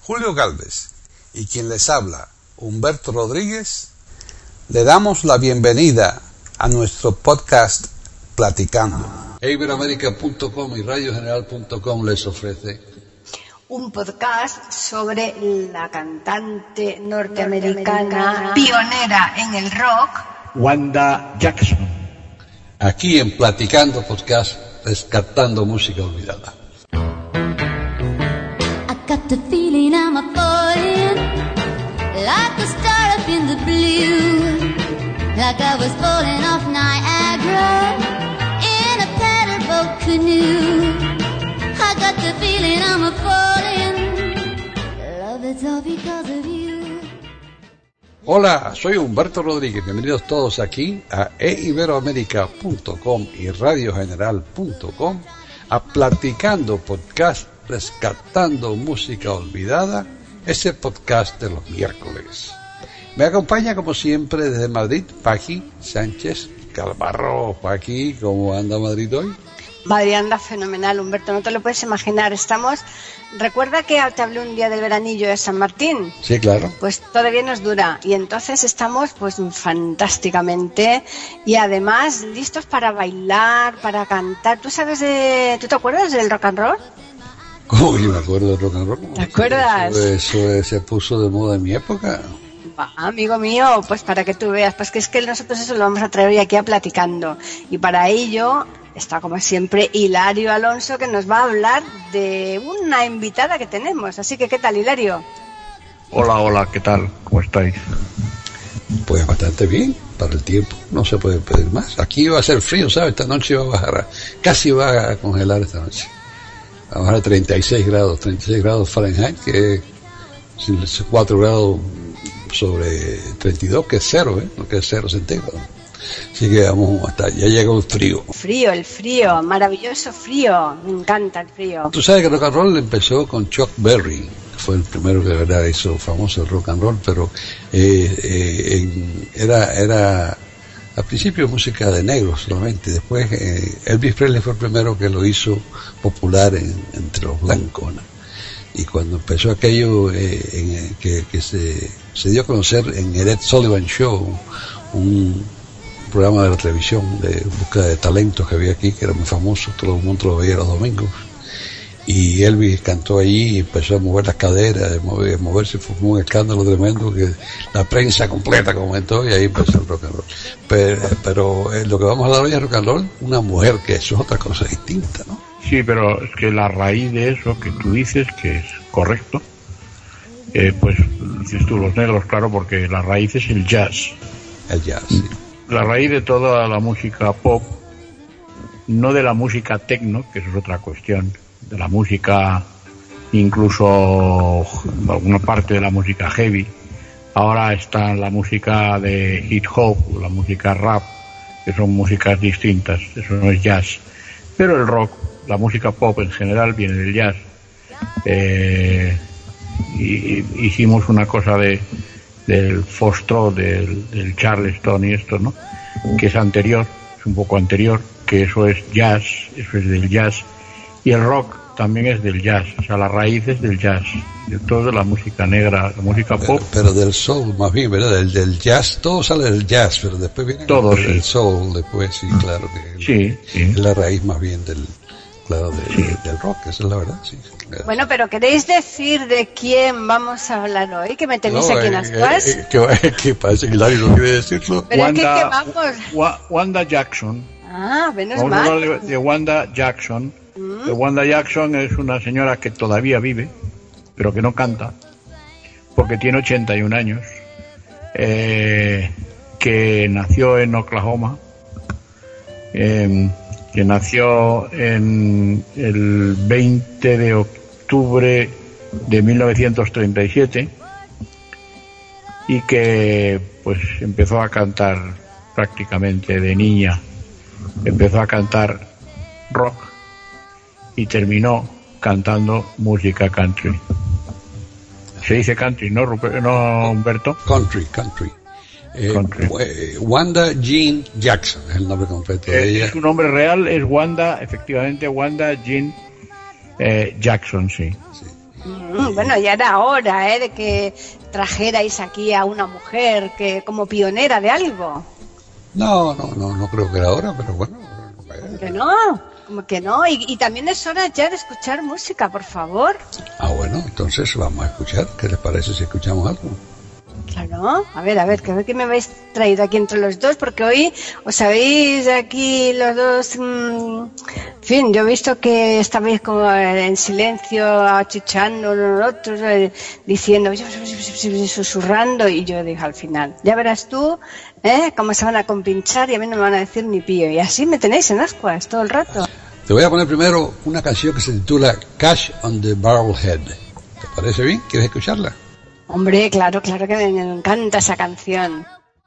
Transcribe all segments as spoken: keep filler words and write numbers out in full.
Julio Gálvez y quien les habla, Humberto Rodríguez, le damos la bienvenida a nuestro podcast Platicando. Iberoamérica punto com y radio general punto com les ofrece un podcast sobre la cantante norteamericana pionera en el rock, Wanda Jackson. Aquí en Platicando Podcast, rescatando música olvidada. I got the feeling I'm a falling, like a star up in the blue, like I was falling off Niagara in a paddleboat canoe. I got the feeling I'm a falling, love it's all because of you. Hola, soy Humberto Rodríguez, bienvenidos todos aquí a iberoamérica punto com y radio general punto com a Platicando Podcast, rescatando música olvidada, ese podcast de los miércoles. Me acompaña como siempre desde Madrid, Paqui Sánchez Calvarro. Paqui, ¿cómo anda Madrid hoy? Madrid anda fenomenal, Humberto, no te lo puedes imaginar. Estamos, recuerda que te hablé un día del veranillo de San Martín. Sí, claro. Pues todavía nos dura y entonces estamos pues fantásticamente y además listos para bailar, para cantar. ¿Tú sabes de, tú te acuerdas del rock and roll? ¿Cómo que me acuerdo del rock and roll? ¿Te acuerdas? Eso, eso se puso de moda en mi época. Ah, amigo mío, pues para que tú veas, pues que es que nosotros eso lo vamos a traer hoy aquí a Platicando y para ello está como siempre Hilario Alonso, que nos va a hablar de una invitada que tenemos. Así que, ¿qué tal, Hilario? Hola, hola, ¿qué tal? ¿Cómo estáis? Pues bastante bien, para el tiempo, no se puede pedir más. Aquí va a ser frío, ¿sabes? Esta noche va a bajar, a, casi va a congelar esta noche. Va a bajar a treinta y seis grados, treinta y seis grados Fahrenheit, que es cuatro grados sobre treinta y dos, que es cero, ¿eh? No, que es cero centígrados. Así que vamos hasta ya llegó el frío. Frío, el frío, maravilloso frío, me encanta el frío. Tú sabes que el rock and roll empezó con Chuck Berry, que fue el primero que de verdad hizo famoso el rock and roll, pero eh, eh, en, era era al principio música de negros solamente. Después eh, Elvis Presley fue el primero que lo hizo popular en, entre los blancos, ¿no? Y cuando empezó aquello eh, en, que, que se, se dio a conocer en el Ed Sullivan Show, un programa de la televisión de búsqueda de talentos que había aquí, que era muy famoso, todo el mundo lo veía los domingos, y Elvis cantó allí y empezó a mover las caderas, a mover, a moverse, formó un escándalo tremendo que la prensa completa comentó y ahí empezó el rock and roll. Pero, pero eh, lo que vamos a hablar hoy es rock and roll, una mujer, que eso es otra cosa distinta, ¿no? Sí, pero es que la raíz de eso que tú dices, que es correcto, eh, pues dices tú, los negros, claro, porque la raíz es el jazz. El jazz, sí. La raíz de toda la música pop, no de la música techno, que eso es otra cuestión, de la música, incluso alguna parte de la música heavy. Ahora está la música de hip hop, la música rap, que son músicas distintas, eso no es jazz. Pero el rock, la música pop en general viene del jazz. Eh, y hicimos una cosa de del foxtrot, del, del charleston y esto, ¿no? Que es anterior, es un poco anterior, que eso es jazz, eso es del jazz, y el rock también es del jazz, o sea, la raíz es del jazz, de toda la música negra, la música pop. Pero, pero del soul, más bien, ¿verdad? Del, del jazz, todo sale del jazz, pero después viene todo, el, sí. el soul, después, sí, claro, que sí, sí. Es la raíz más bien del, claro, de, sí. de, del rock, esa es la verdad, sí. Bueno, pero ¿queréis decir de quién vamos a hablar hoy? Que me tenéis no, aquí en eh, las cosas. eh, eh, que parece que Hilario no quiere decirlo. Pero Wanda, es que, que vamos. Wa, Wanda Jackson. Ah, menos Vamos mal. a hablar de, de Wanda Jackson. ¿Mm? De Wanda Jackson es una señora que todavía vive, pero que no canta, porque tiene ochenta y un años, eh, que nació en Oklahoma, eh, que nació en el veinte de octubre de mil novecientos treinta y siete y que pues empezó a cantar prácticamente de niña, empezó a cantar rock y terminó cantando música country. Se dice country, ¿no, Ruper- no Humberto? Country, country. Eh, Country. eh, Wanda Jean Jackson es el nombre completo de Eh, ella. su nombre real es Wanda, efectivamente, Wanda Jean eh, Jackson, sí. Sí. Bueno, ya era hora, ¿eh? De que trajerais aquí a una mujer que como pionera de algo. No, no, no, no creo que era hora, pero bueno. ¿Cómo que no? ¿Cómo que no? Y, y también es hora ya de escuchar música, por favor. Ah, bueno, entonces vamos a escuchar. ¿Qué les parece si escuchamos algo? Claro, a ver, a ver, que ver qué me habéis traído aquí entre los dos, porque hoy os sabéis aquí los dos, mmm, en fin, yo he visto que estabais como en silencio, achichando unos otros, eh, diciendo, susurrando, y yo dije al final, ya verás tú, ¿eh? Cómo se van a compinchar y a mí no me van a decir ni pío, y así me tenéis en ascuas todo el rato. Te voy a poner primero una canción que se titula Cash on the Barrelhead. ¿Te parece bien? ¿Quieres escucharla? Hombre, claro, claro que me encanta esa canción.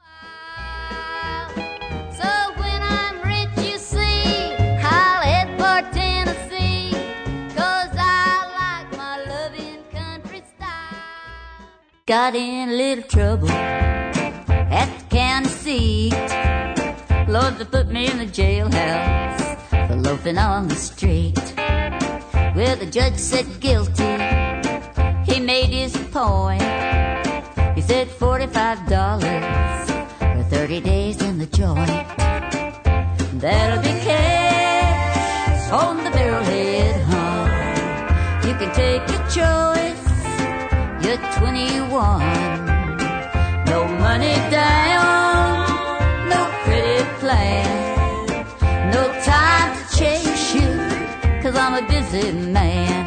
Got in a little trouble at the county seat. Lord, they put me in the jailhouse for loafing on the street. Well, the judge said guilty. He made his point. He said forty-five dollars for thirty days in the joint. That'll be cash on the barrelhead, huh? You can take your choice. You're twenty-one. No money down, no credit plan. No time to chase you, 'cause I'm a busy man.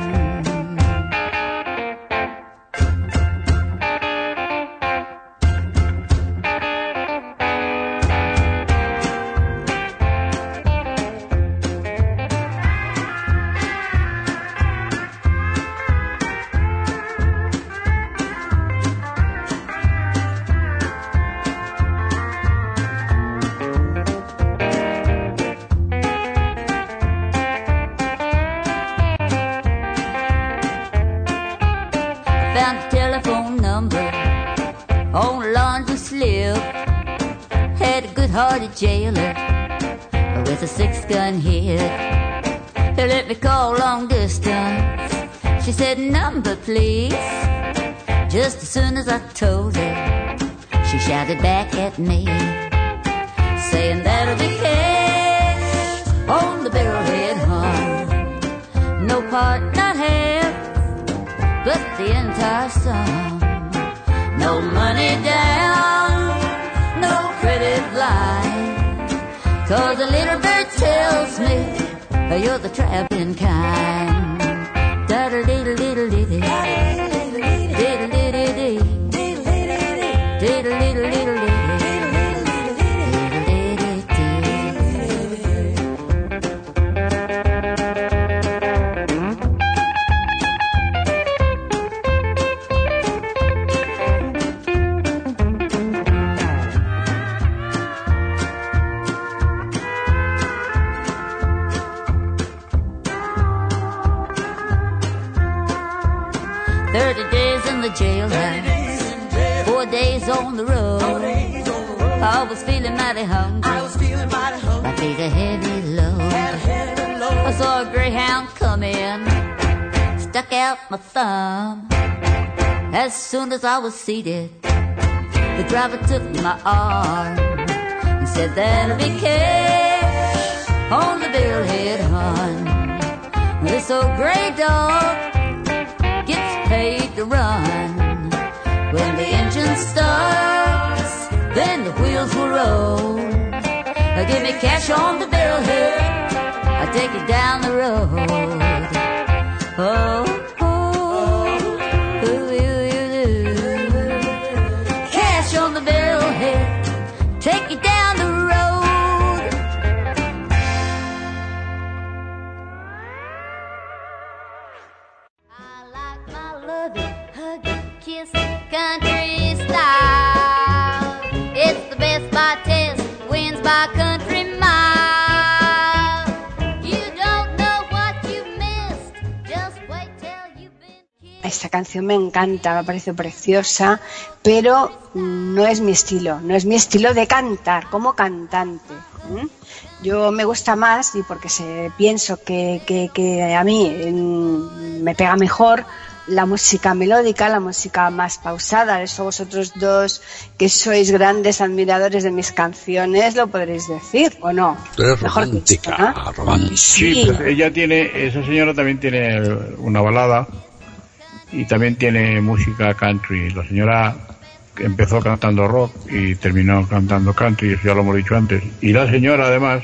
Hard jailer with a six-gun head. He let me call long distance. She said, number please. Just as soon as I told her, she shouted back at me, saying that'll be cash on the barrelhead, hon. No part, not half, but the entire sum. No money down, no credit line, 'cause a little bird tells me you're the trapping kind. Da-da-dee-da-dee-da-dee-dee, dee-da-dee-dee-dee, dee-da-dee-da-dee-dee. Thirty days in the jailhouse, four days on the road. I was feeling mighty hungry, I paid a heavy load. I saw a greyhound come in, stuck out my thumb. As soon as I was seated, the driver took my arm and said that'll be cash on the barrelhead, hon. This old grey dog gets paid to run. When the engine starts, then the wheels will roll. Give me cash on the barrelhead, I'll take it down the road. Oh, oh, ooh, ooh, ooh. Cash on the barrelhead, take it down the road. I like my loving, huggy, kiss, country style. It's the best by test, wins by country mile. You don't know what you missed, just wait till you've been kissed. Esta canción me encanta, me parece preciosa, pero no es mi estilo, no es mi estilo de cantar, como cantante. ¿Mm? Yo me gusta más, y porque se, pienso que, que, que a mí mm, me pega mejor, la música melódica, la música más pausada. Eso vosotros dos, que sois grandes admiradores de mis canciones, lo podréis decir, ¿o no? Tú eres Mejor romántica, dicho, ¿no? romántica. Sí, Sí. pues ella tiene, esa señora también tiene una balada y también tiene música country. La señora empezó cantando rock y terminó cantando country, eso ya lo hemos dicho antes. Y la señora además,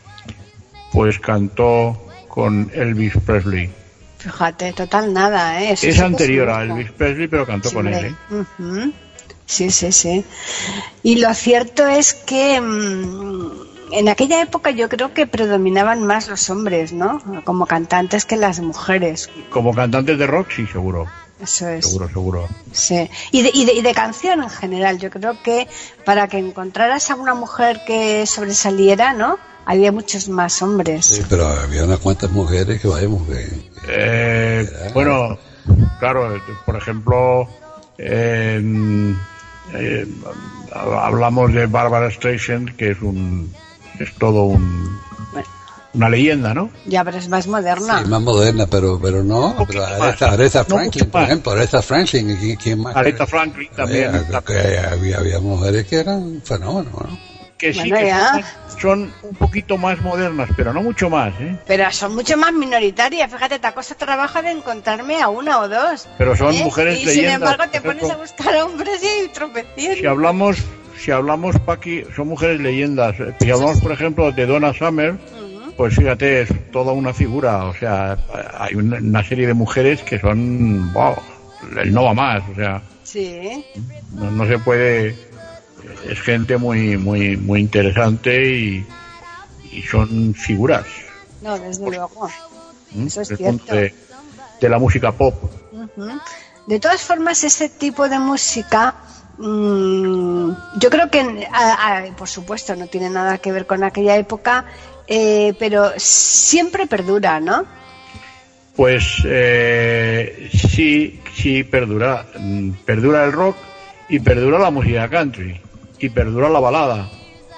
pues cantó con Elvis Presley. Fíjate, total nada, ¿eh? Eso Es sí que anterior a lujo. Elvis Presley, pero cantó Sí, con él, hombre. ¿eh? Ujú. Sí, sí, sí. Y lo cierto es que mmm, en aquella época yo creo que predominaban más los hombres, ¿no? Como cantantes que las mujeres. Como cantantes de rock, sí, seguro. Eso es. Seguro, seguro. Sí. Y de, y, de, y de canción en general. Yo creo que para que encontraras a una mujer que sobresaliera, ¿no? Había muchos más hombres. Sí, pero había unas cuantas mujeres que vayamos que... Eh, bueno, claro, por ejemplo, eh, eh, hablamos de Barbara Streisand, que es un es todo un Bueno. una leyenda, ¿no? Ya, pero es más moderna. Sí, más moderna, pero pero no. Un Pero poquito Aretha, más. Aretha No Franklin, mucho por más. ejemplo, Aretha Franklin, ¿quién, quién más? Aretha Franklin también, Había, que había, había mujeres que eran fenómenos, ¿no? que sí Bueno, que ya. son, son un poquito más modernas, pero no mucho más, ¿eh? Pero son mucho más minoritarias. Fíjate, te cuesta trabajo de encontrarme a una o dos. Pero son ¿eh? mujeres Y leyendas. sin embargo te por pones ejemplo, a buscar hombres y hay tropecientos. si hablamos, si hablamos, Paqui, son mujeres leyendas. Si hablamos, por ejemplo, de Donna Summer, Ujú. pues fíjate, es toda una figura. O sea, hay una, una serie de mujeres que son, wow, el no va más. O sea, Sí. no, no se puede. Es gente muy, muy, muy interesante y, y son figuras. No, desde luego. ¿m? Eso es El cierto. punto de, de la música pop. Ujú. De todas formas, ese tipo de música, mmm, yo creo que, a- a- por supuesto, no tiene nada que ver con aquella época, eh, pero siempre perdura, ¿no? Pues eh, sí, sí perdura. Mm, Perdura el rock y perdura la música country y perdura la balada.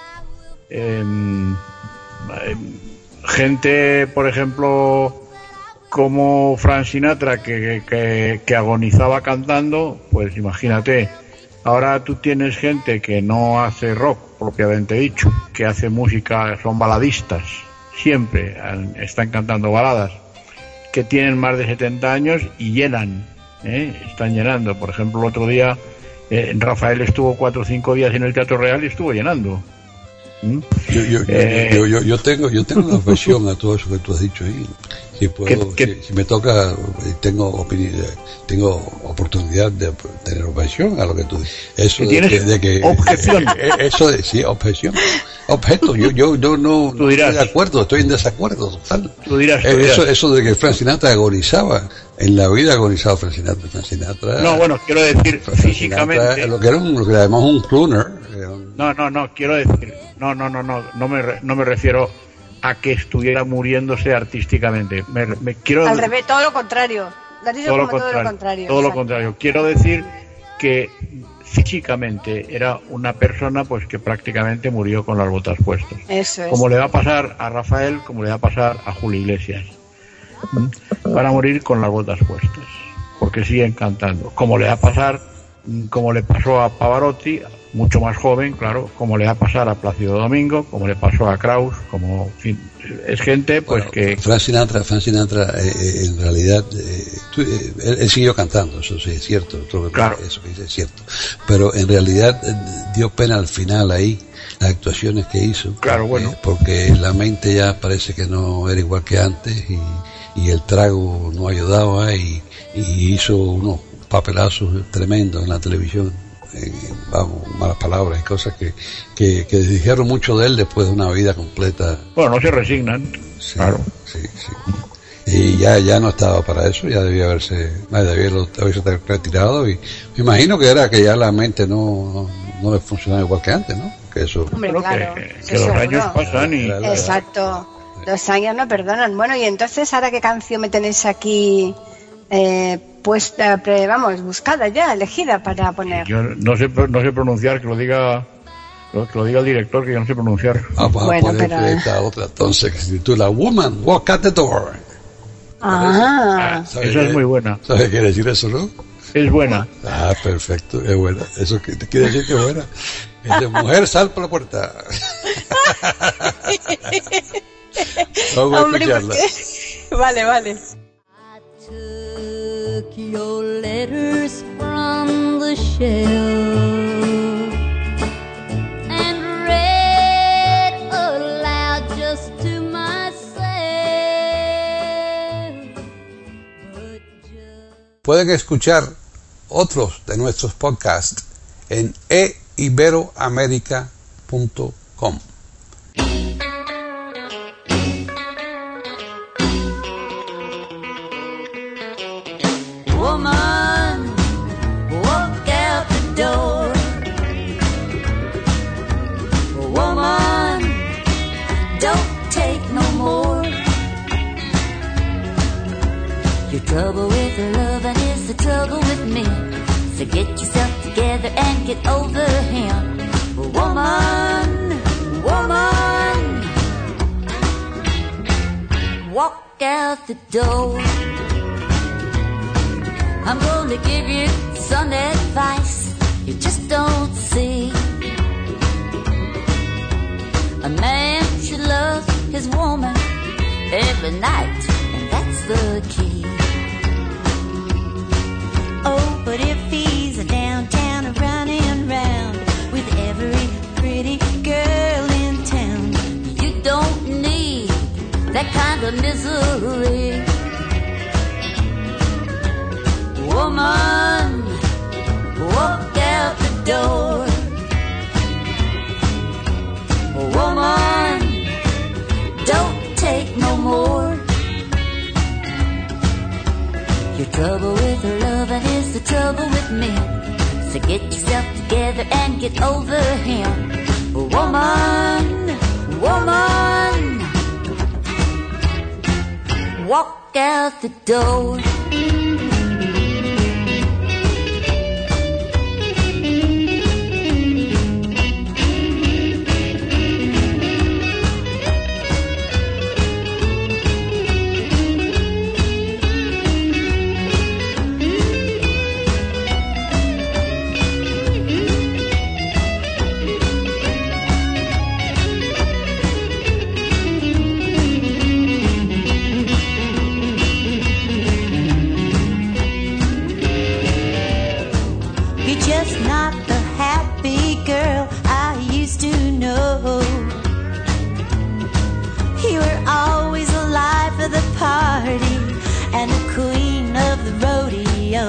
Em, em, gente, por ejemplo, como Frank Sinatra, que, que, que agonizaba cantando, pues imagínate. Ahora tú tienes gente que no hace rock, propiamente dicho, que hace música, son baladistas, siempre han- están cantando baladas, que tienen más de setenta años y llenan, ¿eh? Están llenando. Por ejemplo, el otro día eh, Rafael estuvo cuatro o cinco días en el Teatro Real y estuvo llenando. ¿Mm? Yo, yo, Eh, yo, yo, yo tengo yo tengo una objeción a todo eso que tú has dicho ahí. Si puedo, ¿Qué- qué? Si, si me toca, eh, tengo opini- eh, tengo oportunidad de tener objeción a lo que tú dices. Eso ¿Que de tienes que, de que objeción? eh, eso de sí, objeción. Objeto, yo yo yo no, Tú no dirás. estoy de acuerdo, estoy en desacuerdo total. Tú dirás, tú Eh, dirás. Eso eso de que Frank Sinatra agonizaba, en la vida ha agonizado Frank Sinatra, Frank Sinatra. No, bueno, quiero decir Frank Sinatra, físicamente. lo que era un, lo que era además un crooner. era un- No, no, no, quiero decir, no, no, no, no, no me, re- no me refiero a que estuviera muriéndose artísticamente. Me, me quiero Al revés, todo lo contrario. Lo has dicho todo lo como contrario, todo lo contrario. todo lo exacto. contrario. Quiero decir que físicamente era una persona pues que prácticamente murió con las botas puestas. Eso es. Como le va a pasar a Rafael, como le va a pasar a Julio Iglesias. ¿Mm? Van a morir con las botas puestas, porque siguen cantando. Como le va a pasar, mm, como le pasó a Pavarotti, mucho más joven, claro, como le va a pasar a Plácido Domingo, como le pasó a Kraus, como, en fin, es gente pues Bueno, que... Frank Sinatra, Frank Sinatra eh, eh, en realidad eh, tú- eh, él, él siguió cantando, eso sí es cierto, todo lo que- Claro. eso que dice es cierto, pero en realidad eh, dio pena al final ahí las actuaciones que hizo, Claro, porque, bueno. porque la mente ya parece que no era igual que antes y, y el trago no ayudaba y, y hizo unos papelazos tremendos en la televisión. Eh, vamos, malas palabras y cosas que, que, que dijeron mucho de él después de una vida completa. Bueno, no se resignan, Sí, claro. sí, sí. Y ya, ya no estaba para eso, ya debía haberse, no, debía haberse retirado y me imagino que era que ya la mente no, no, no le funcionaba igual que antes, ¿no? Que eso. Hombre, Bueno, claro. que, eso que los seguro. años pasan y... Era la- Exacto. Los años no perdonan. Bueno, y entonces, ¿ahora qué canción me tenéis aquí eh, puesta, pre- vamos, buscada ya, elegida para poner? Yo no sé, no sé pronunciar, que lo diga que lo diga el director, que yo no sé pronunciar. Vamos Bueno, a poner pero- esta otra entonces que se titula Woman, Walk at the Door. Ah, esa es muy buena. ¿Sabes qué quiere decir eso, no? Es buena. Ah, perfecto, es buena. Eso que- quiere decir que es buena. Dice, mujer, sal por la puerta. Vamos a hombre, escucharla. porque... Vale, vale. Took your letters from the shelf and read aloud just to myself. But just Pueden escuchar otros de nuestros podcasts en e iberoamerica punto com. Woman, walk out the door. Woman, don't take no more. Your trouble with her loving is the trouble with me. So get yourself together and get over him. Woman, woman, walk out the door. I'm gonna give you some advice you just don't see. A man should love his woman every night, and that's the key. Oh, but if he's a downtown running round with every pretty girl in town, you don't need that kind of misery. Woman, walk out the door. Woman, don't take no more. Your trouble with her loving is the trouble with me. So get yourself together and get over him. Woman, woman, walk out the door. You're just not the happy girl I used to know. You were always the life of the party and the queen of the rodeo.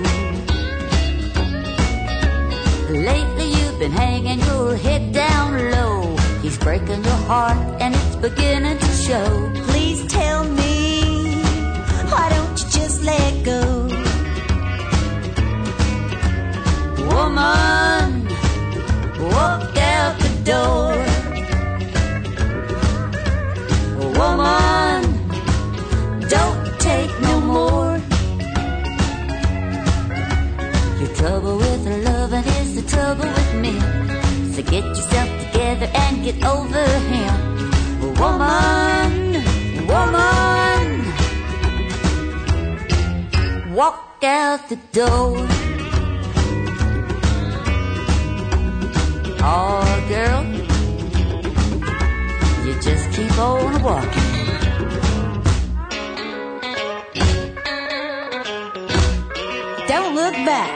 Lately you've been hanging your head down low. He's breaking your heart and it's beginning to show. Please tell me, why don't you just let go? Woman, walk out the door. Woman, don't take no more. Your trouble with her loving is the trouble with me. So get yourself together and get over him. Woman, woman, walk out the door. Oh, girl, you just keep on walking. Don't look back.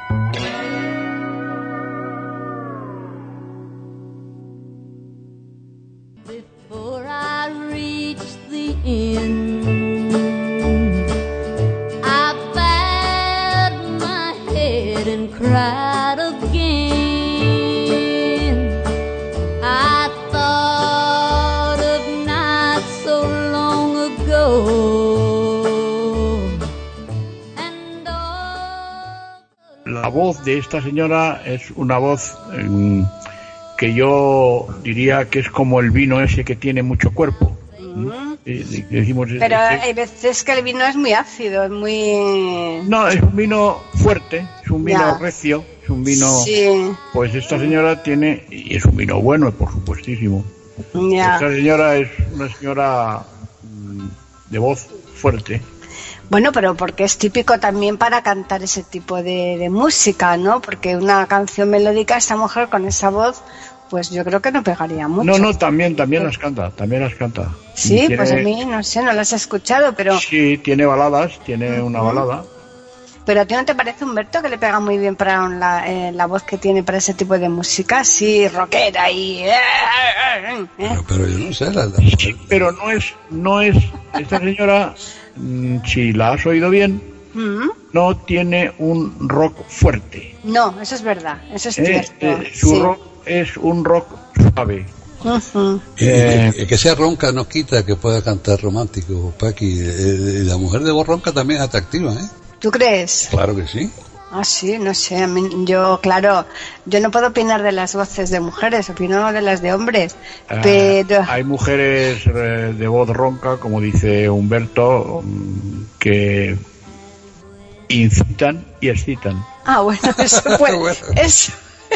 Before I reach the end, I bowed my head and cried again. I thought of nights so long ago, and all La voz de esta señora es una voz eh, que yo diría que es como el vino ese que tiene mucho cuerpo. ¿Mm? Eh, decimos, Pero este- hay veces que el vino es muy ácido, es muy... No, es un vino fuerte, es un vino Ya. recio, es un vino... Sí, Pues esta señora tiene, y es un vino bueno, por supuestísimo. ya. Esta señora es una señora mm, de voz fuerte, Bueno, pero porque es típico también para cantar ese tipo de, de música, ¿no? Porque una canción melódica, esta mujer con esa voz, pues yo creo que no pegaría mucho. No, no, también, también las canta, también las canta. Sí, tiene, pues a mí, no sé, no las he escuchado, pero... Sí, tiene baladas, tiene una balada. Pero ¿a ti no te parece, Humberto, que le pega muy bien para la, eh, la voz que tiene para ese tipo de música? Sí, rockera y... ¿eh? Pero, pero yo no sé, la, la... Sí, pero no es, no es, esta señora, si la has oído bien, ¿Mm? no tiene un rock fuerte. No, eso es verdad, eso es Eh, cierto. eh, su sí. rock es un rock suave. Uh-huh. Y, Eh, y- y que sea ronca no quita que pueda cantar romántico, Paqui. Eh, la mujer de voz ronca también es atractiva, ¿eh? ¿Tú crees? Claro que sí. Ah, sí, no sé. A mí, yo, claro, yo no puedo opinar de las voces de mujeres, opino de las de hombres. Eh, Pero. hay mujeres eh, de voz ronca, como dice Humberto, mm, que incitan y excitan. Ah, bueno, eso puede. Bueno. Eso.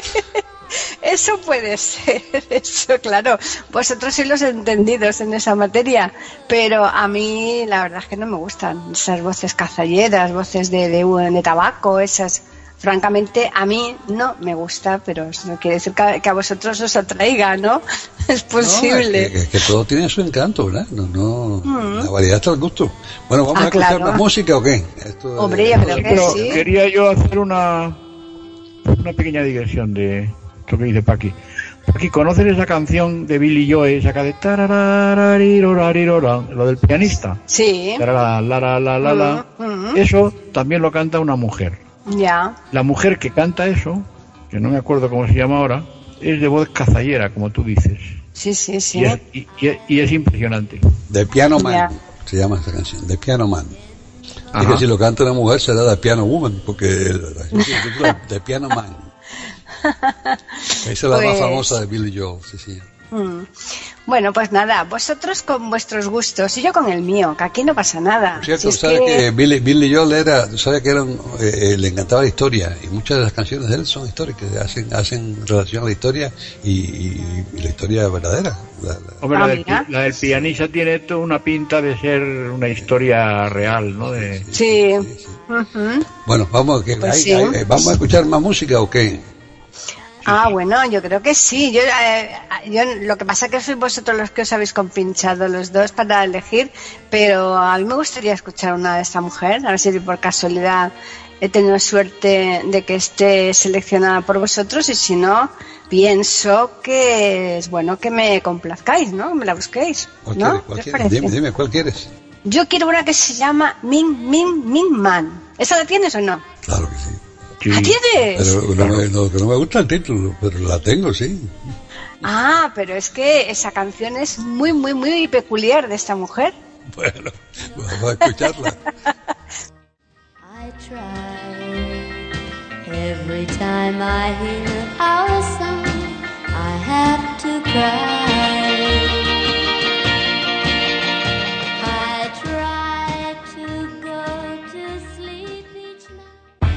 Eso puede ser, eso claro, vosotros sois los entendidos en esa materia, pero a mí la verdad es que no me gustan esas voces cazalleras, voces de, de, de tabaco, esas, francamente a mí no me gusta, pero eso no quiere decir que, que a vosotros os atraiga, ¿no? Es posible. No, es, que, es que todo tiene su encanto, ¿verdad? No, no, Mm. la variedad está al gusto. Bueno, ¿vamos Ah, a escuchar claro. más música o qué? Esto, Hombre, eh, yo creo que Pero sí. quería yo hacer una una pequeña digresión de lo que dice Paqui. Paqui, ¿conoces esa canción de Billy Joe, esa que de tararararirorarirora, lo del pianista? Sí, Tarara, la, la, la, la, la. Mm, mm. Eso también lo canta una mujer. ya. La mujer que canta eso, que no me acuerdo cómo se llama ahora, es de voz cazallera, como tú dices. Sí, sí, sí. Y, es, y, y- y es impresionante. The Piano Man, Ya. se llama esa canción, The Piano Man. Ajá. Y que si lo canta una mujer será The Piano Woman, porque la canción se titula The Piano Man. Esa es la más Pues- famosa de Billy Joel, sí, sí. Mm. Bueno, pues nada, vosotros con vuestros gustos y yo con el mío, que aquí no pasa nada. Por cierto, Si es ¿sabes que- que Billy, Billy Joel era, tú sabes que era un- eh, eh, le encantaba la historia, y muchas de las canciones de él son históricas, hacen, hacen relación a la historia y, y- y la historia verdadera. La- la- Hombre, Ah, la, del, mira. la del pianista tiene toda una pinta de ser una historia real, ¿no? De, Sí. sí, sí. Ujú. Bueno, vamos, que, Pues hay- sí. hay- vamos a escuchar más música o qué. Ah, bueno, yo creo que sí. Yo, eh, yo lo que pasa es que sois vosotros los que os habéis compinchado los dos para elegir, pero a mí me gustaría escuchar una de esta mujer, a ver si por casualidad he tenido suerte de que esté seleccionada por vosotros y si no, pienso que es bueno que me complazcáis, ¿no? Me la busquéis, ¿Cuál ¿no? quieres? ¿Cuál ¿Qué os quieres? parece? Dime, dime, ¿cuál quieres? Yo quiero una que se llama Min Min Min Man. ¿Esa la tienes o no? Claro que sí. Sí. ¿La tienes? Pero no, me, no, que no me gusta el título, pero la tengo, sí. Ah, pero es que esa canción es muy, muy, muy peculiar de esta mujer. Bueno, vamos a escucharla. I try every time I hear our song, I have to cry. I try to go to sleep each night.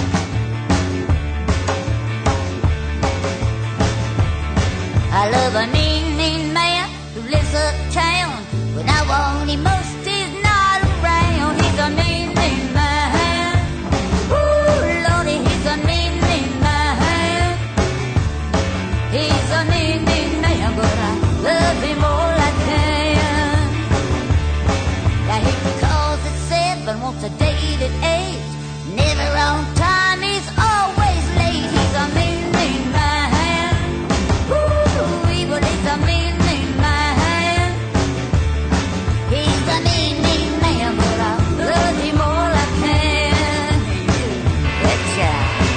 I love a mean, mean man who lives uptown. When I want him most, he's not around. He's a mean, mean man. Ooh, Lordy, he's a mean, mean man. He's a mean, mean man, but I love him all I can. Now he calls at seven, wants a date at eight. Never on time, he's always late. He's a mean, mean man. Ooh, evil, he's a mean, mean man. He's a mean, mean man, but I love him all I can. Betcha.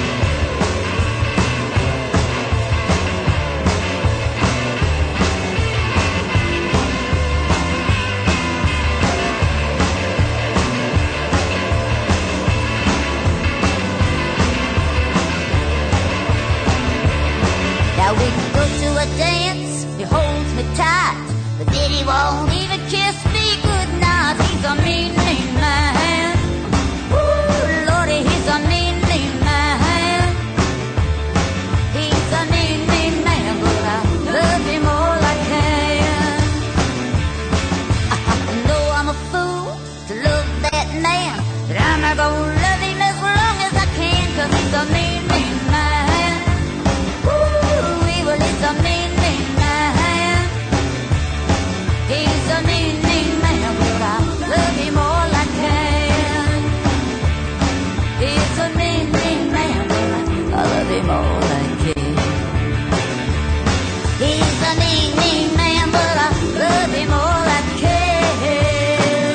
Now we can go to a dance, he holds me tight, but then he won't even kiss me goodnight. He's a mean, mean man. Ooh, Lordy, he's a mean, mean man. He's a mean, mean man, but I love him all I can. I know I'm a fool to love that man, a mean, mean man. Ooh, evil is a mean, mean man. He's a mean, mean man, but I love him all I can. He's a mean, mean man, but I love him all I can. He's a mean, mean man, but I love him all I can.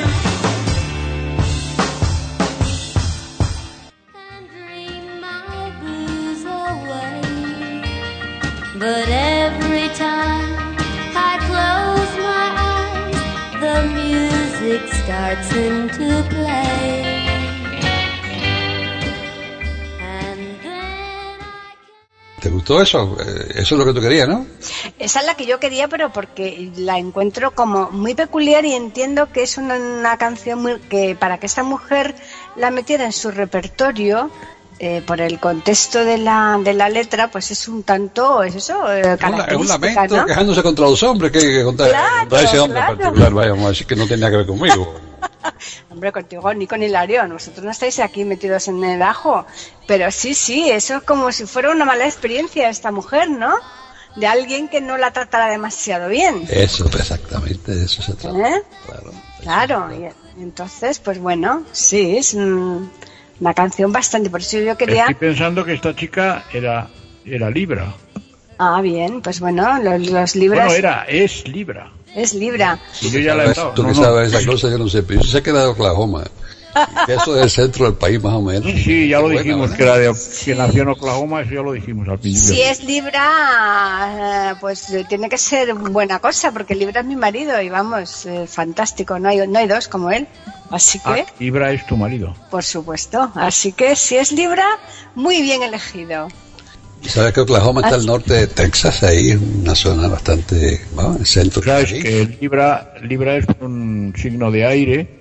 And dream my blues away. But every time I close my eyes, the music starts into play. And then I can... ¿Te gustó eso? Eh, Eso es lo que tú querías, ¿no? Esa es la que yo quería, pero porque la encuentro como muy peculiar y entiendo que es una, una canción muy, que para que esta mujer la metiera en su repertorio, eh, por el contexto de la, de la letra, pues es un tanto, es eso, eh, Es un- es un característica, lamento ¿no? quejándose contra los hombres, que, que contra, Claro, contra ese hombre claro. en particular, vaya, vamos a decir que no tenía que ver conmigo. Hombre, contigo ni con Hilario, vosotros no estáis aquí metidos en el ajo, pero sí, sí, eso es como si fuera una mala experiencia de esta mujer, ¿no? De alguien que no la tratara demasiado bien. Eso, exactamente, de eso se trata. ¿Eh? Claro. Claro, y entonces, pues bueno, sí, es un- una canción bastante, por eso yo quería... Estoy pensando que esta chica era, era Libra. Ah, bien, pues bueno, los, los libras... Bueno, era, es Libra. Es Libra. Y yo ya la he dado. Tú No, que no. sabes esa cosa, yo no sé, pero yo sé que era de Oklahoma. Que eso es el centro del país más o menos. Sí, sí, ya lo Buena, dijimos, ¿verdad? que, era de, que nació en Oklahoma, eso ya lo dijimos al principio. Si es Libra, eh, pues eh, tiene que ser buena cosa, porque Libra es mi marido y vamos, eh, fantástico, no hay, no hay dos como él. Así que, Ah, Libra es tu marido. por supuesto, así que si es Libra, muy bien elegido. Y sabes que Oklahoma está al norte de Texas, ahí es una zona bastante, bueno, en el centro del Sabes país. que Libra, Libra es un signo de aire.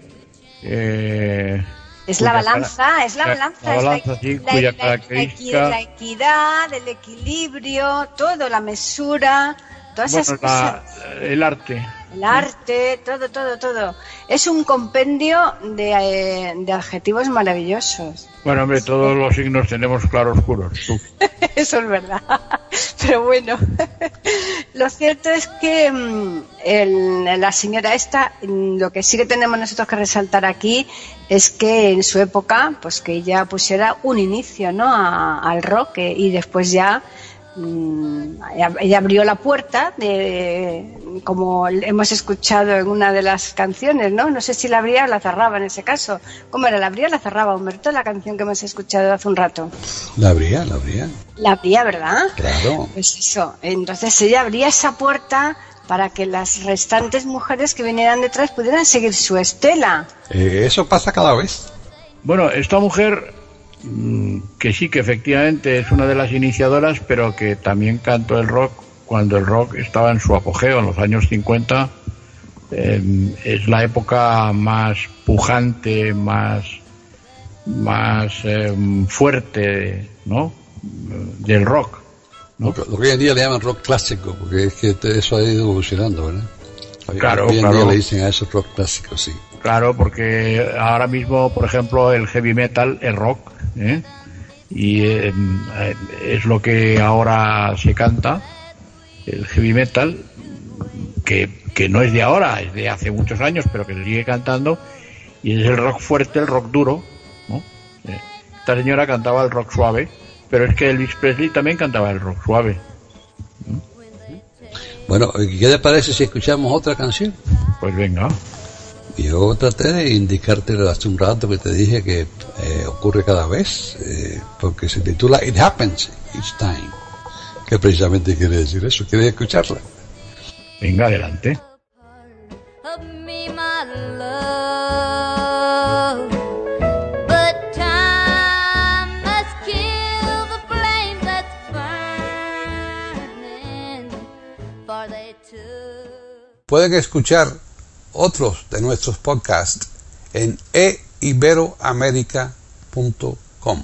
Eh, Es la cuya balanza, cara- es la la- balanza, la es la, balanza, sí, la- cuya la- característica- la equidad, el equilibrio, todo, la mesura, todas bueno, esas cosas. la- el arte. El arte, todo, todo, todo. Es un compendio de, eh, de adjetivos maravillosos. Bueno, hombre, todos los signos tenemos claroscuros. Tú. Eso es verdad. Pero bueno, lo cierto es que mm, el- la señora esta, mm, lo que sí que tenemos nosotros que resaltar aquí es que en su época, pues que ella pusiera un inicio, ¿no? a- al rock, eh, y después ya mm, ella, ella abrió la puerta de, como hemos escuchado en una de las canciones, ¿no? No sé si la abría o la cerraba en ese caso. ¿Cómo era? ¿La abría o la cerraba, Humberto, la canción que hemos escuchado hace un rato? La abría, la abría, La abría, ¿verdad? claro. Pues eso, entonces ella abría esa puerta para que las restantes mujeres que vinieran detrás pudieran seguir su estela. Eh, eso pasa cada vez. Bueno, esta mujer, mm, que sí que efectivamente es una de las iniciadoras, pero que también cantó el rock cuando el rock estaba en su apogeo, en los años cincuenta. Eh, es la época más pujante, más, más eh, fuerte, ¿no? Del rock. Lo que, lo que hoy en día le llaman rock clásico, porque es que te- eso ha ido evolucionando, ¿verdad? Hoy, Claro, hoy en claro. día le dicen a eso rock clásico, sí. Claro, porque ahora mismo, por ejemplo, el heavy metal es rock, ¿eh? Y eh, eh, es lo que ahora se canta, el heavy metal, que, que no es de ahora, es de hace muchos años, pero que se sigue cantando, y es el rock fuerte, el rock duro, ¿no? Eh, Esta señora cantaba el rock suave, pero es que Elvis Presley también cantaba el rock suave. Bueno, ¿qué te parece si escuchamos otra canción? Pues venga. Yo traté de indicarte hace un rato que te dije que eh, ocurre cada vez, eh, porque se titula It Happens Each Time. ¿Qué precisamente quiere decir eso? ¿Quieres escucharla? Venga, adelante. Of me, my love, but time must kill the flame that's burning, for they took. Pueden escuchar otros de nuestros podcasts en e iberoamerica punto com.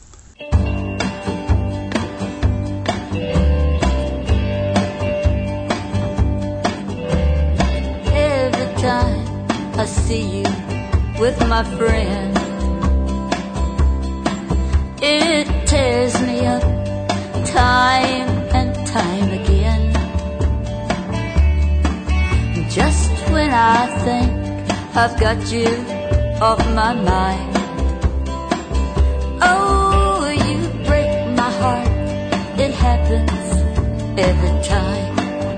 Every time I see you with my friend, it tears me up time and time again. Just when I think I've got you off my mind, oh, you break my heart. It happens every time.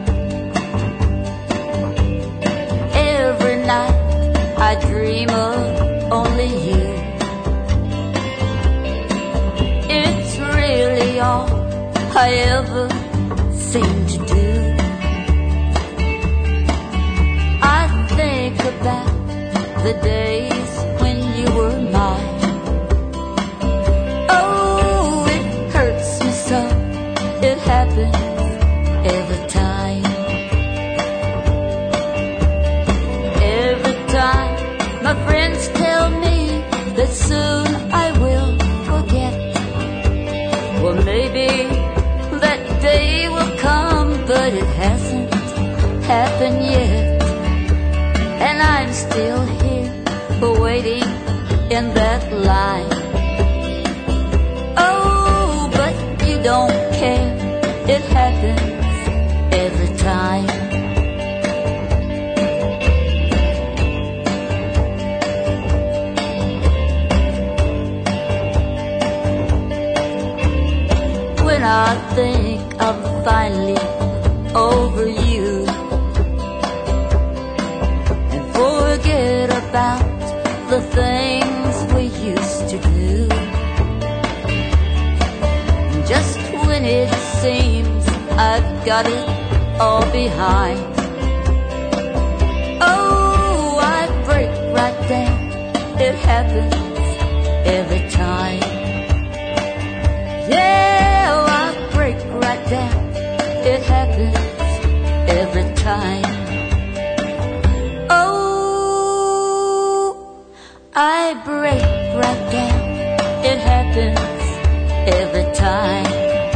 Every night I dream of only you. It's really all I ever seem to do. I think about the days when you were mine. Oh, it hurts me so. It happens every time. Every time my friends tell me that soon I will forget. Well, maybe that day will come, but it hasn't happened yet. And I'm still here, waiting in that line. Oh, but you don't care. It happens every time. When I think I'm finally over you and forget about the things we used to do, just when it seems I've got it all behind, oh, I break right down. It happens every time. Yeah, I break right down. It happens every time. Oh, I break right down. It happens every time.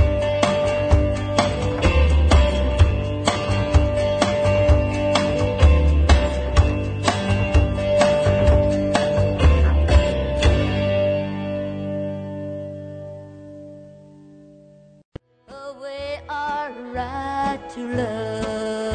We are right to love.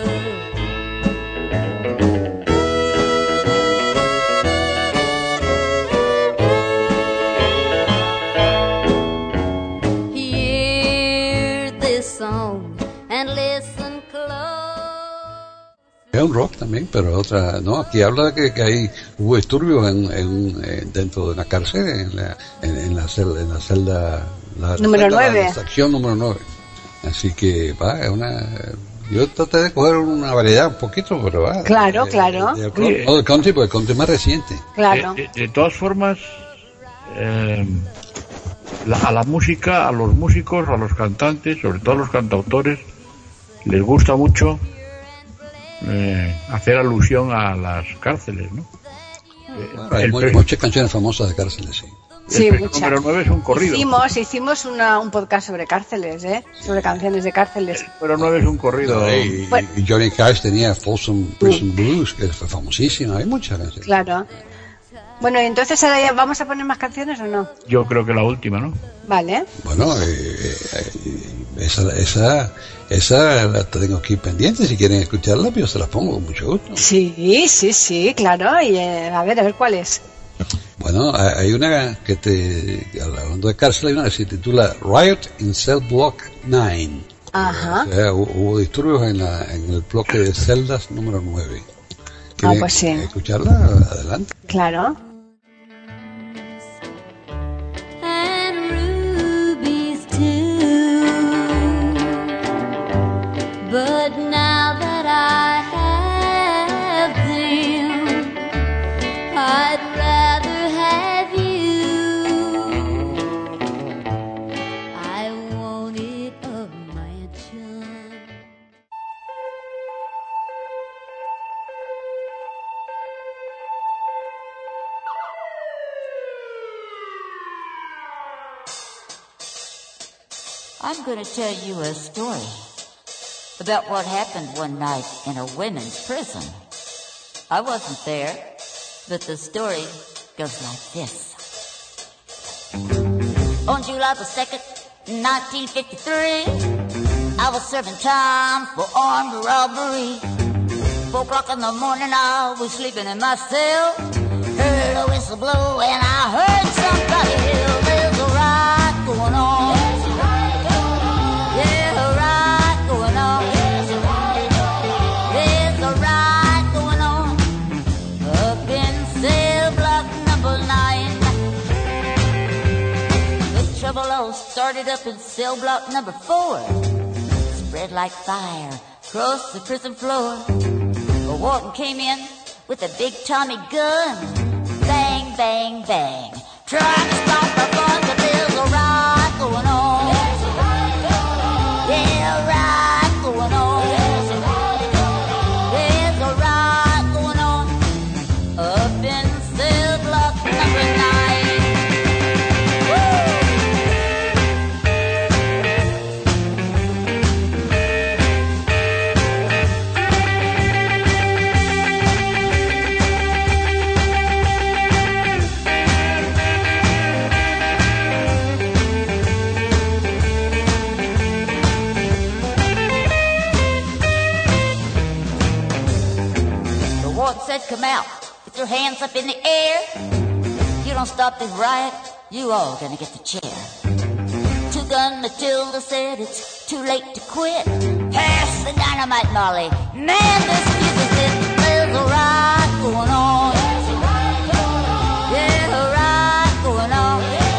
Hear this song and listen close. Es un rock también, pero otra, no, aquí habla de que, que hay, hubo disturbios en, en, en- dentro de una cárcel, en la, en, en la celda, en la celda, la, Número celda, nueve. la sección número nueve. Así que, va, es una, yo traté de coger una variedad un poquito, pero va. Claro, de- claro. de- de- no, del country, porque el country es más reciente. Claro. De, de- de todas formas, eh, la- a la música, a los músicos, a los cantantes, sobre todo a los cantautores, les gusta mucho eh, hacer alusión a las cárceles, ¿no? Bueno, hay El mu- pre- muchas canciones famosas de cárceles, sí. Sí, el muchas. número nueve es un corrido. Hicimos, hicimos una, un podcast sobre cárceles, ¿eh? Sobre canciones de cárceles. El número nueve es un corrido. Y, Bueno. y Johnny Cash tenía Folsom Prison Blues, que fue famosísima, hay muchas canciones. Claro. Bueno, y entonces ahora ya vamos a poner más canciones o no? Yo creo que la última, ¿no? Vale. Bueno, eh, eh, esa, esa, esa la tengo aquí pendiente. Si quieren escucharla, pues yo se las pongo con mucho gusto. Sí, sí, sí, claro. Y eh, a ver, a ver cuál es. Bueno, hay hay una que te, hablando de cárcel, hay una que se titula Riot in Cell Block nueve. Ajá. O sea, hu- hubo disturbios en, la, en el bloque de celdas número nueve. ¿Quieren pues sí. escucharla? Adelante. Claro. And rubies too. But now that I have them, I'd rather have you. I wanted a mansion. I'm going to tell you a story about what happened one night in a women's prison. I wasn't there, but the story goes like this. On July the second, nineteen fifty-three, I was serving time for armed robbery. Four o'clock in the morning, I was sleeping in my cell. Heard a whistle blow and I heard somebody yell, there's a riot going on. Yeah, a riot going on. There's a riot going on up in cell block number nine. The trouble all started up in cell block number four. Spread like fire across the prison floor. The warden came in with a big Tommy gun. Bang, bang, bang. Trying to stop the fun, but there's a riot going on. Yeah, a riot going on. There's a riot going on up in cell block number nine. Said, come out with your hands up in the air. You don't stop this riot, you all gonna get the chair. Two-Gun Matilda said it's too late to quit. Pass the dynamite, Molly. Man, this music's it. There's a riot going on. Yeah, a riot going on.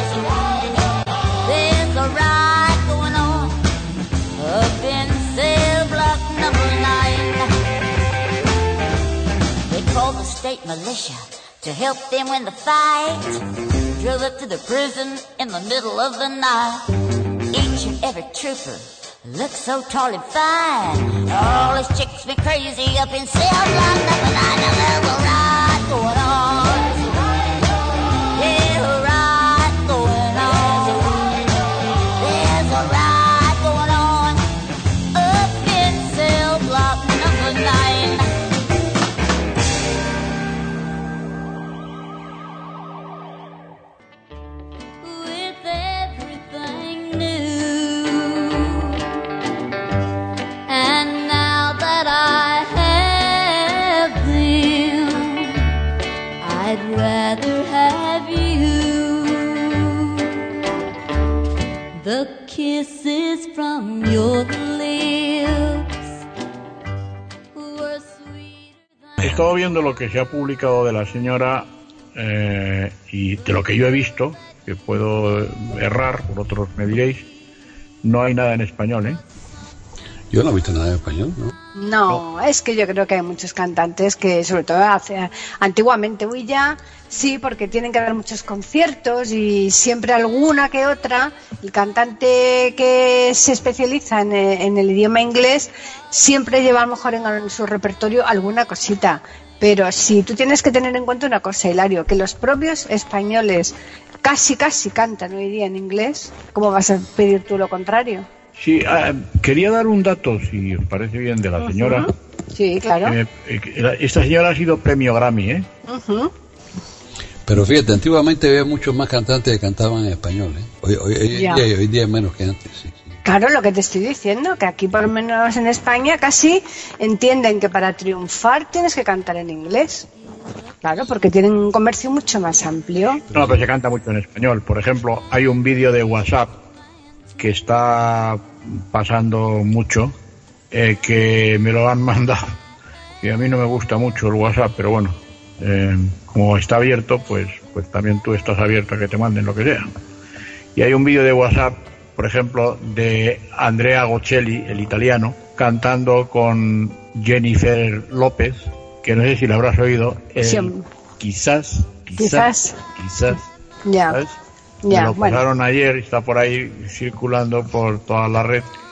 There's a riot going on up in cell block number nine. Called the state militia to help them win the fight. Drove up to the prison in the middle of the night. Each and every trooper looked so tall and fine. All his chicks went crazy up in cell block number nine. Now there's a riot going on. Yeah, a riot going on. There's a riot going on up in cell block number nine. Rather have you. The kisses from your lips were sweeter than... He estado viendo lo que se ha publicado de la señora eh, y de lo que yo he visto, que puedo errar, vosotros me diréis, no hay nada en español, ¿eh? Yo no he visto nada en español, ¿no? No, es que yo creo que hay muchos cantantes que, sobre todo hace, antiguamente, hoy ya sí, porque tienen que haber muchos conciertos y siempre alguna que otra. El cantante que se especializa en, en el idioma inglés siempre lleva a lo mejor en, en su repertorio alguna cosita. Pero si tú tienes que tener en cuenta una cosa, Hilario, que los propios españoles casi casi cantan hoy día en inglés, ¿cómo vas a pedir tú lo contrario? Sí, eh, quería dar un dato, si os parece bien, de la señora. Uh-huh. Sí, claro. Eh, eh, esta señora ha sido premio Grammy, ¿eh? Uh-huh. Pero fíjate, antiguamente había muchos más cantantes que cantaban en español, ¿eh? Hoy, hoy, hoy, día, hoy día menos que antes, sí, sí. Claro, lo que te estoy diciendo, que aquí por lo menos en España casi entienden que para triunfar tienes que cantar en inglés. Claro, porque tienen un comercio mucho más amplio. No, pero se canta mucho en español. Por ejemplo, hay un vídeo de WhatsApp que está pasando mucho, eh, que me lo han mandado, y a mí no me gusta mucho el WhatsApp, pero bueno, eh, como está abierto, pues pues también tú estás abierto a que te manden lo que sea. Y hay un vídeo de WhatsApp, por ejemplo, de Andrea Bocelli, el italiano, cantando con Jennifer López, que no sé si lo habrás oído, el, sí. quizás, quizás, quizás, ya. ¿sabes? Ya, me lo bueno. pasaron ayer, está por ahí circulando por toda la red,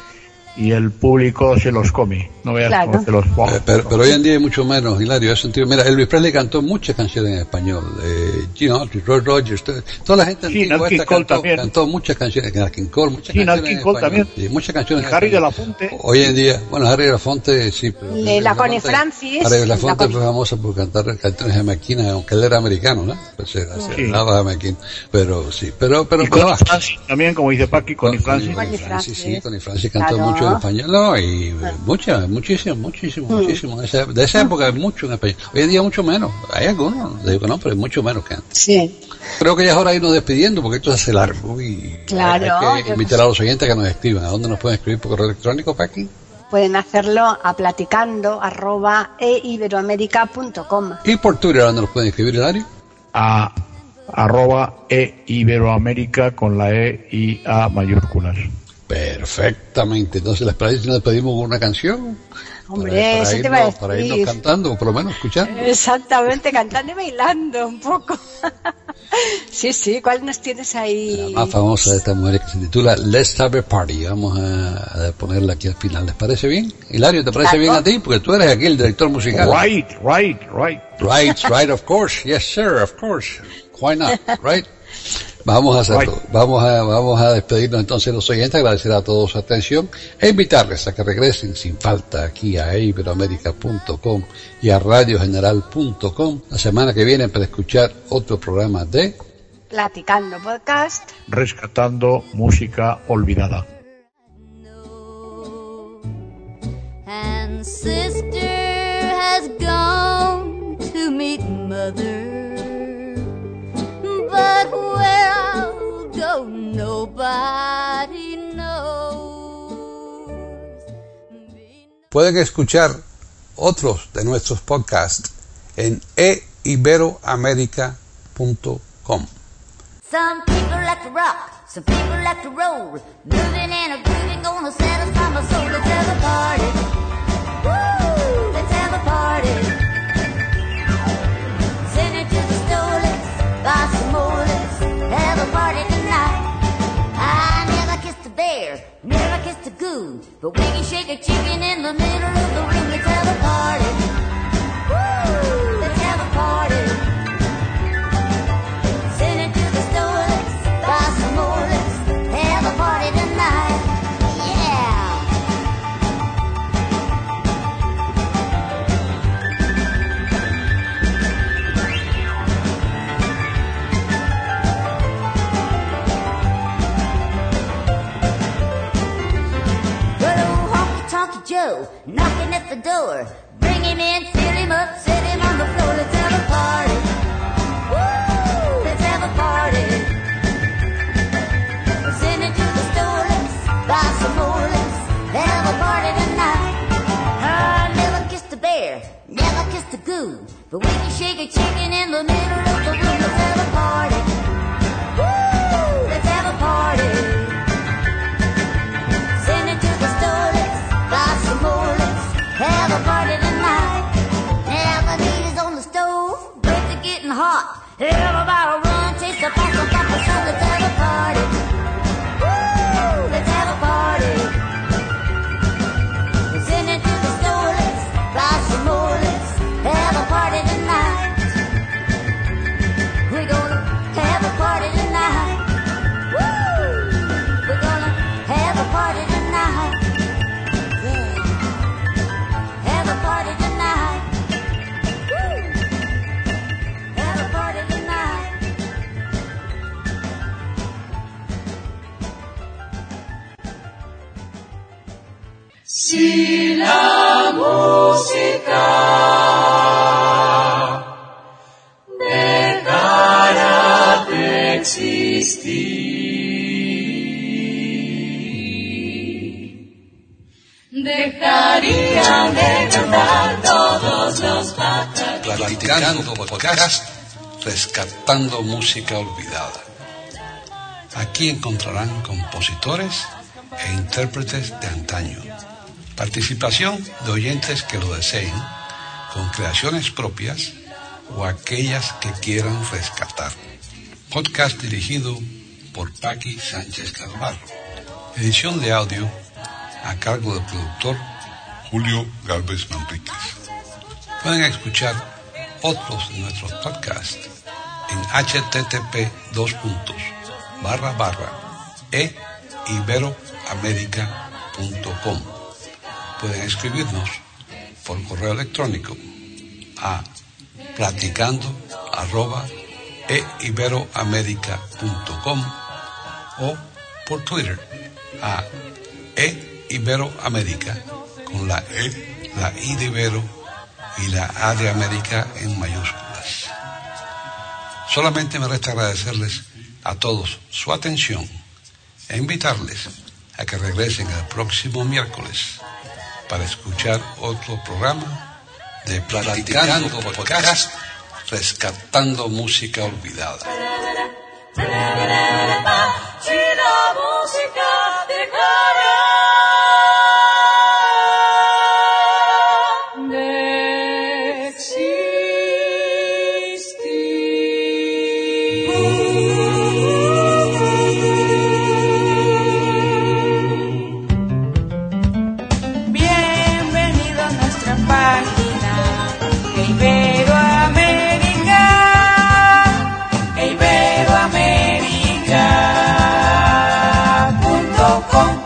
y el público se los come. No veas Claro. cómo se los pongo. Eh, pero, pero hoy en día hay mucho menos, Hilario. Ese sentido. Mira, Elvis Presley cantó muchas canciones en español. Eh, Gene Autry, Roy Rogers, to- toda la gente Sí, antigua Nat King esta Cole cantó, también. cantó muchas canciones. Nat King Cole, muchas Sí, Nat canciones King en Cole español. también. Sí, muchas canciones. en Harry español. Belafonte. Hoy en día, bueno, Harry Belafonte sí, pero Le- la Connie Belafonte- Francis, Harry la Belafonte Connie- fue famosa por cantar canciones jamaiquinas, aunque él era americano, ¿no? Pues era, Sí. era jamaiquino. Pero sí, pero pero Y pero Connie va. Francis también, como dice Paqui, Connie Con- Francis. Connie Connie Francis, sí, Francis. Connie Francis cantó Claro. mucho en español, no, y eh, muchas, muchísimo, muchísimo, muchísimo. De esa, de esa época hay mucho en español. Hoy en día mucho menos. Hay algunos, no digo que no, pero hay mucho menos que antes. Sí. Creo que ya es hora de irnos despidiendo porque esto se hace largo y Claro, hay que yo- invitar a los oyentes a que nos escriban. ¿A dónde nos pueden escribir por correo electrónico, Paqui? Pueden hacerlo a platicando arroba eiberoamerica punto com. Y por Twitter, ¿a dónde nos pueden escribir, Hilario? A arroba e Iberoamérica con la E y A mayúsculas. Perfectamente. Entonces, ¿les parece si nos despedimos con una canción? Hombre, para, para eso te iba a irnos, para irnos decir. cantando, o por lo menos escuchando. Exactamente, cantando y bailando un poco. Sí, sí, ¿cuál nos tienes ahí? La más famosa de esta mujer que se titula Let's Have a Party. Vamos a, a ponerla aquí al final. ¿Les parece bien? Hilario, ¿te parece Claro. bien a ti? Porque tú eres aquí el director musical. Right, right, right. Right, right, of course. Yes, sir, of course. Why not? Right? Vamos a hacerlo. Right. Vamos a, vamos a despedirnos entonces de los oyentes, agradecer a todos su atención e invitarles a que regresen sin falta aquí a iberoamerica punto com y a radio general punto com la semana que viene para escuchar otro programa de Platicando Podcast. Rescatando música olvidada. And sister has gone to meet mother. But where I'll go, nobody knows. Pueden escuchar otros de nuestros podcasts en e iberoamerica punto com. Some people like to rock, some people like to roll. Moving and a grooving, gonna satisfy my soul. Let's have a party. Woo! Let's have a party. Send it to the store, let's buy some more. Let's have a party tonight. I never kissed a bear, never kissed a goon, but we can shake a chicken in the middle of the room. Let's have a party. Woo! Let's have a party. Send it to the store, let's buy some more. Let's have a party tonight. Yeah. Good old honky tonky Joe knocking at the door. Bring him in, fill him up, set him on the floor. Let's have a party. Woo! Let's have a party. Send it to the store, let's buy some more. Let's have a party tonight. I never kissed a bear, never kissed a goon, but we can shake a chicken in the middle of the room. Let's have a party. Woo! Let's have a party. Send it to the store, let's buy some more. Let's have a party tonight. Now the meat is on the stove, breads are getting hot. Everybody run, chase the pop, pop, pop, so let's have a party. Woo! Let's have a party. Send it to the store, let's buy some more. Let's have a party tonight. We're gonna have a party tonight. Woo! We're gonna have a party tonight. Yeah. Have a party tonight. Woo! Have a party tonight. Si la música dejara de existir, dejarían de cantar todos los pájaros. Platicando Podcast, rescatando música olvidada. Aquí encontrarán compositores e intérpretes de antaño. Participación de oyentes que lo deseen, con creaciones propias o aquellas que quieran rescatar. Podcast dirigido por Paqui Sánchez Carvalho. Edición de audio a cargo del productor Julio Galvez Manríquez. Pueden escuchar otros de nuestros podcasts en h t t p dos puntos barra barra e iberoamerica punto com. Pueden escribirnos por correo electrónico a platicando arroba e iberoamerica punto com o por Twitter a e iberoamerica con la E, la I de Ibero y la A de América en mayúsculas. Solamente me resta agradecerles a todos su atención e invitarles a que regresen el próximo miércoles para escuchar otro programa de Platicando, Platicando Podcast, rescatando música olvidada. Si la música dejara de existir. Bienvenido a nuestra página de Iberoamérica, iberoamerica punto com.